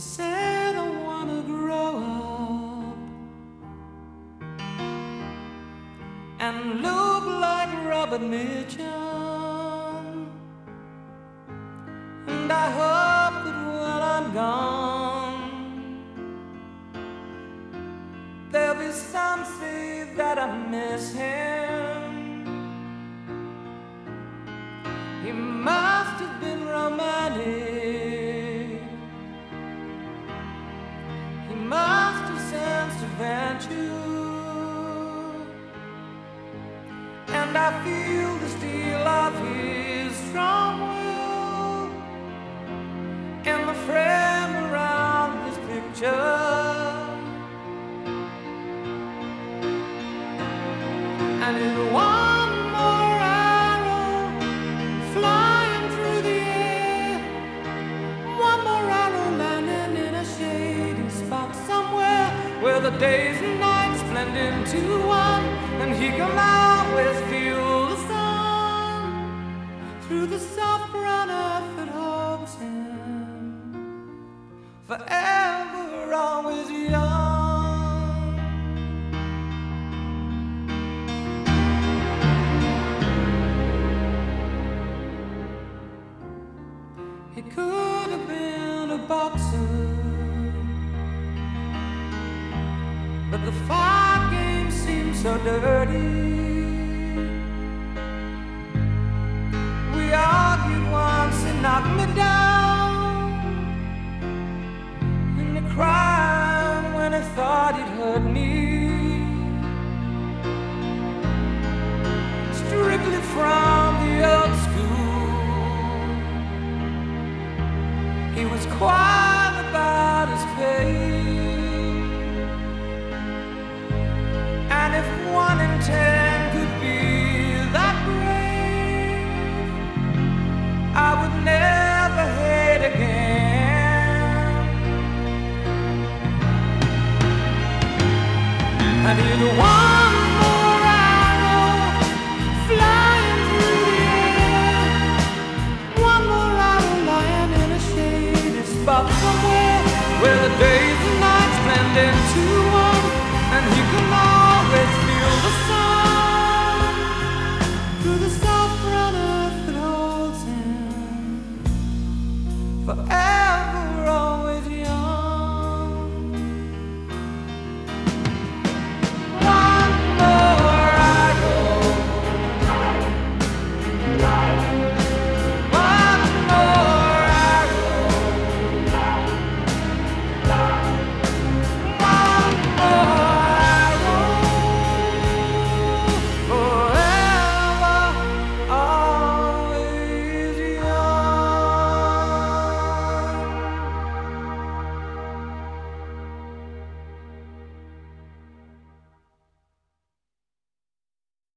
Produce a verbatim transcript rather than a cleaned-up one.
said I wanna grow up and look like Robert Mitchum, and I hope that when I'm gone there'll be some say that I miss him. He must have been romantic, he must have sensed adventure, and I feel the steel of his strong will in the frame around his picture. And in one more arrow flying through the air, one more arrow landing in a shady spot somewhere where the days and nights blend into one, and he can always feel the sun through the soft brown earth that holds him forever, always young. He could have been a boxer, but the fight game seemed so dirty. We argued once, he knocked me down, and he cried when he thought he'd hurt me. Strictly from the old school, he was quiet about his pain, and if one in ten could be that brave, I would never hate again. And in one